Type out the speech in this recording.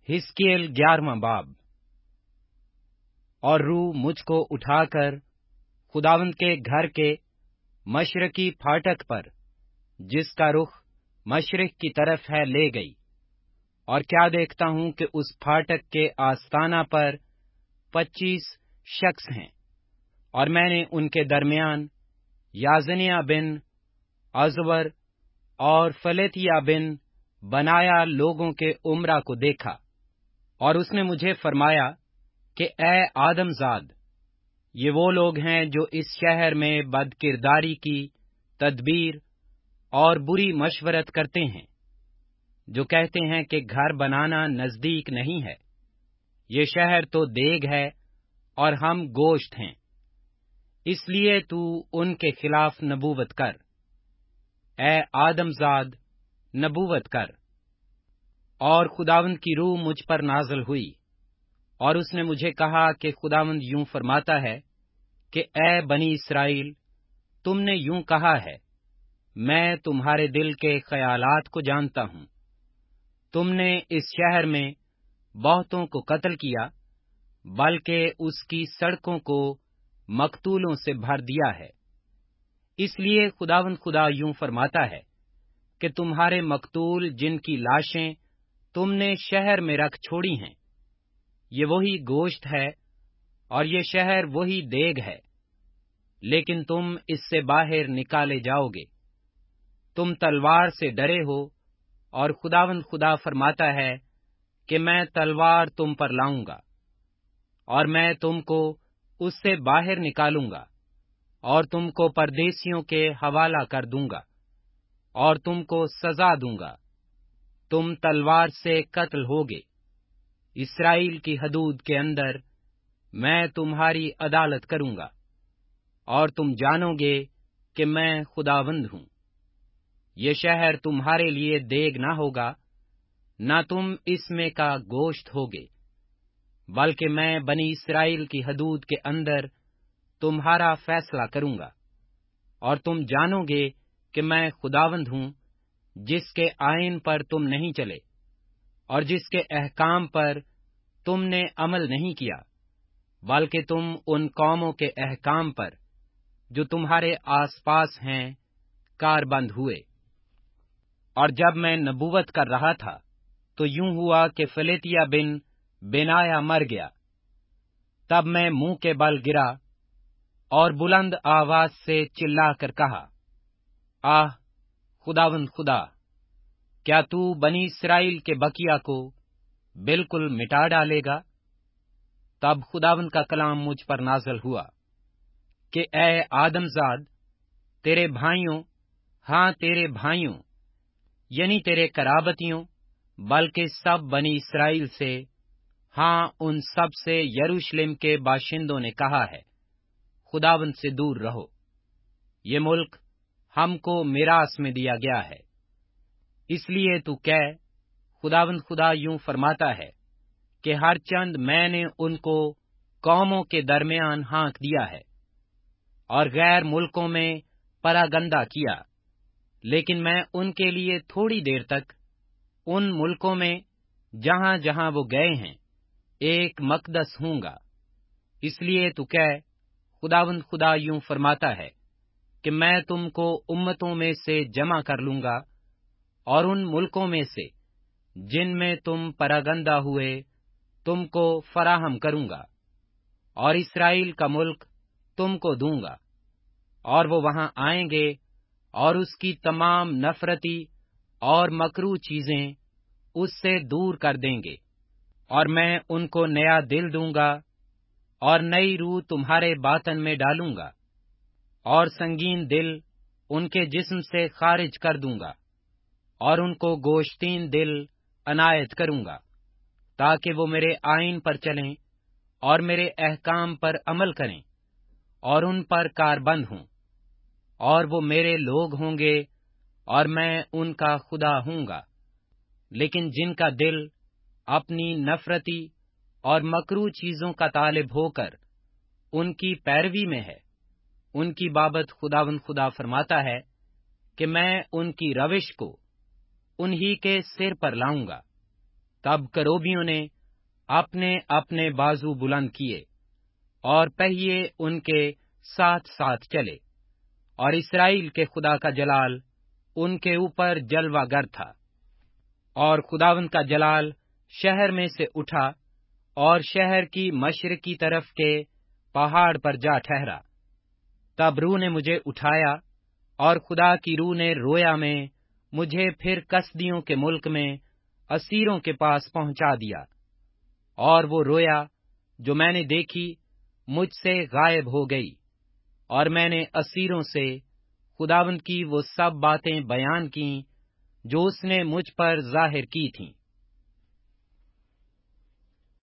हिजकीएल 11वां बाब। और रूह मुझ को उठाकर खुदावंद के घर के मशरकी फाटक पर, जिसका रुख मशरिक की तरफ है, ले गई। और क्या देखता हूं कि उस फाटक के आस्ताना पर 25 शख्स हैं, और मैंने उनके दरमियान याजनिया बिन अजवर और फलेतिया बिन बनाया लोगों के उम्रा को देखा। और उसने मुझे फरमाया कि ए आदमजाद, ये वो लोग हैं जो इस शहर में बदकिरदारी की तदबीर और बुरी मशवरत करते हैं, जो कहते हैं कि घर बनाना नजदीक नहीं है। ये शहर तो देग है और हम गोश्त हैं। इसलिए तू उनके खिलाफ नबूवत कर, ए आदमजाद, नबूवत कर। और खुदावंद की रूह मुझ पर नाज़िल हुई, और उसने मुझे कहा कि खुदावंद यूं फरमाता है कि ए बनी इस्राएल, तुमने यूं कहा है, मैं तुम्हारे दिल के ख्यालात को जानता हूं। तुमने इस शहर में बहुतों को कत्ल किया, बल्कि उसकी सड़कों को मकतूलों से भर दिया है। इसलिए खुदावंद खुदा यूं फरमाता है कि तुम्हारे मकतूल जिनकी लाशें तुमने शहर में रख छोड़ी हैं, ये वही गोश्त है और ये शहर वही देग है, लेकिन तुम इससे बाहर निकाले जाओगे। तुम तलवार से डरे हो, और खुदावंद खुदा फरमाता है कि मैं तलवार तुम पर लाऊंगा, और मैं तुमको उससे बाहर निकालूंगा, और तुमको परदेसियों के हवाला कर दूंगा, और तुमको सजा दूंगा। तुम तलवार से कत्ल होगे। इस्राएल की हदूद के अंदर मैं तुम्हारी अदालत करूंगा, और तुम जानोगे कि मैं खुदावंद हूं। ये शहर तुम्हारे लिए देग ना होगा, ना तुम इसमें का गोश्त होगे, बल्कि मैं बनी इस्राएल की हदूद के अंदर तुम्हारा फैसला करूंगा। और तुम जानोगे कि मैं खुदावंद हूं, जिसके आईन पर तुम नहीं चले, और जिसके अहकाम पर तुमने अमल नहीं किया, बल्कि तुम उन कौमों के अहकाम पर, जो तुम्हारे आसपास हैं, कारबंद हुए। और जब मैं नबूवत कर रहा था, तो यूं हुआ कि फलेतिया बिन बेनाया मर गया। तब मैं मुंह के बल गिरा और बुलंद आवाज से चिल्लाकर कहा, आह खुदावंद खुदा, क्या तू बनी इस्राएल के बकिया को बिल्कुल मिटा डालेगा? तब खुदावंद का कलाम मुझ पर नाज़िल हुआ कि ए आदमजाद, तेरे भाइयों, हाँ तेरे भाइयों, यानी तेरे कराबतियों, बल्कि सब बनी इस्राएल से, हाँ उन सब से यरूशलेम के बाशिंदों ने कहा है, खुदावंद से दूर रहो। ये मुल्क हमको मिरास में दिया गया है। इसलिए तू कह, खुदावंद खुदा यूं फरमाता है कि हर चंद मैंने उनको कौमों के दरमियान हाँक दिया है, और गैर मुल्कों में परागंदा किया, लेकिन मैं उनके लिए थोड़ी देर तक उन मुल्कों में जहां जहां वो गए हैं एक मकदस हूंगा। इसलिए तू कह, खुदावंद खुदा यूं फरमाता है कि मैं तुमको उम्मतों में से जमा कर लूंगा, और उन मुल्कों में से जिनमें तुम परागंदा हुए तुमको फराहम करूंगा, और इस्राएल का मुल्क तुमको दूंगा। और वो वहां आएंगे और उसकी तमाम नफरती और मकरू चीजें उससे दूर कर देंगे, और मैं उनको नया दिल दूंगा, और नई रूह तुम्हारे बातन में डालूंगा, और संगीन दिल उनके जिस्म से खारिज कर दूंगा, और उनको गोश्तीन दिल अनायत करूंगा, ताकि वो मेरे आईन पर चलें और मेरे अहकाम पर अमल करें, और उन पर कारबंद हों। और वो मेरे लोग होंगे, और मैं उनका खुदा हूंगा। लेकिन जिनका दिल अपनी नफरती और मकरू चीजों का तालिब होकर उनकी पैरवी में है, उनकी बाबत खुदावंद खुदा फरमाता है कि मैं उनकी रविश को उन्हीं के सिर पर लाऊंगा, تب کروبیوں نے اپنے اپنے بازو بلند کیے اور پہیے ان کے ساتھ ساتھ چلے، اور اسرائیل کے خدا کا جلال ان کے اوپر جلوہ گر تھا۔ اور خداوند کا جلال شہر میں سے اٹھا اور شہر کی مشرقی طرف کے پہاڑ پر جا ٹھہرا۔ تب روح نے مجھے اٹھایا، اور خدا کی روح نے رویا میں مجھے پھر کسدیوں کے ملک میں اسیروں کے پاس پہنچا دیا، اور وہ رویا جو میں نے دیکھی مجھ سے غائب ہو گئی، اور میں نے اسیروں سے خداوند کی وہ سب باتیں بیان کیں جو اس نے مجھ پر ظاہر کی تھیں۔